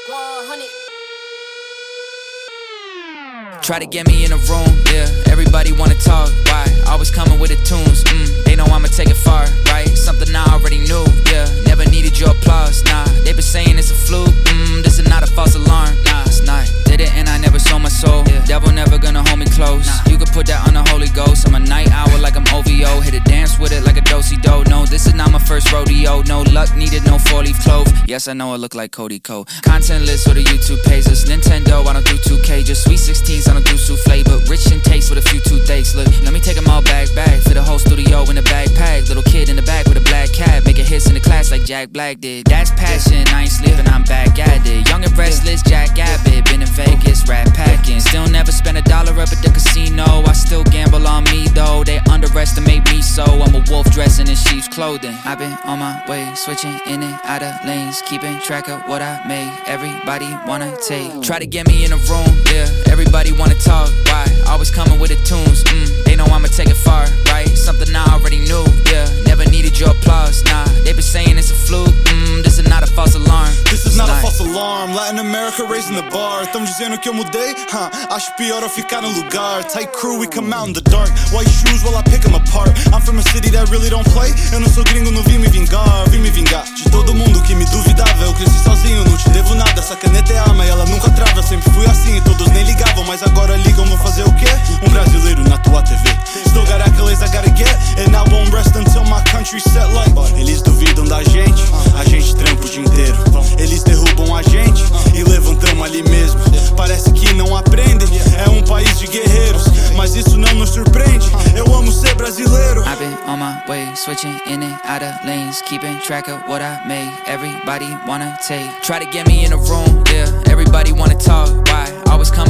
100. Try to get me in a room, yeah. Everybody wanna talk, why? Always coming with the tunes, they know I'ma take it far, right? Something I already knew, yeah. Never needed your applause, nah. They been saying it's a fluke, this is not a false alarm, nah. It's not. Did it and I never sold my soul, yeah. Devil never gonna hold me close, nah. You can put that on the Holy Ghost. I'm a night owl like I'm OVO. Hit a dance with it like a do-si-do. No, this is not my first rodeo. No luck needed, no four-leaf clove. Yes, I know I look like Cody Ko. Content list or the YouTube pages. Nintendo, I don't do 2K. Just sweet 16s, I don't do souffle. But rich in taste with a few toothaches. Look, let me take them all back. Fit the whole studio in a backpack. Little kid in the back with a black cat. Making hits in the class like Jack Black did. That's passion, I ain't sleeping, I'm back at it. Young and restless, Jack Abbott. Been in Vegas, rat packing. Still never spent $1 up at the casino. I still gamble on me though. They underestimate me so I'm a wolf dressing in sheep's clothing. I've been on my way, switching in and out of lanes. Keeping track of what I made. Everybody wanna take. Try to get me in a room, yeah. Everybody wanna talk, why? Always coming with the tunes, they know I'ma take it far, right? Something I already knew, yeah. Never needed your applause, nah. They been saying it's a fluke, this is not a false alarm. This is not a false alarm. Latin America raising the bar. Tão dizendo que eu mudei? Acho pior eu ficar no lugar. Tight crew, we come out in the dark. White shoes while I pick them apart. I'm from a city that really don't play. Eu não sou gringo, não vim me vingar. Vim me vingar de todo mundo que me duvidava. Eu cresci sozinho, não te devo nada. Essa caneta é arma e ela nunca trava. Eu sempre fui assim e todos nem ligavam. Mas agora ligam, vou fazer o quê? Brasileiro na tua TV. Still got accolades I gotta get. And I won't rest until my country's set like. Eles duvidam da gente, a gente trampa o dia inteiro. Eles derrubam a gente e levantamos ali mesmo. Parece que não aprendem, é um país de guerreiros. Mas isso não nos surpreende, eu amo ser brasileiro. I've been on my way, switching in and out of lanes. Keeping track of what I made, everybody wanna take. Try to get me in a room, yeah. Everybody wanna talk, why? Always come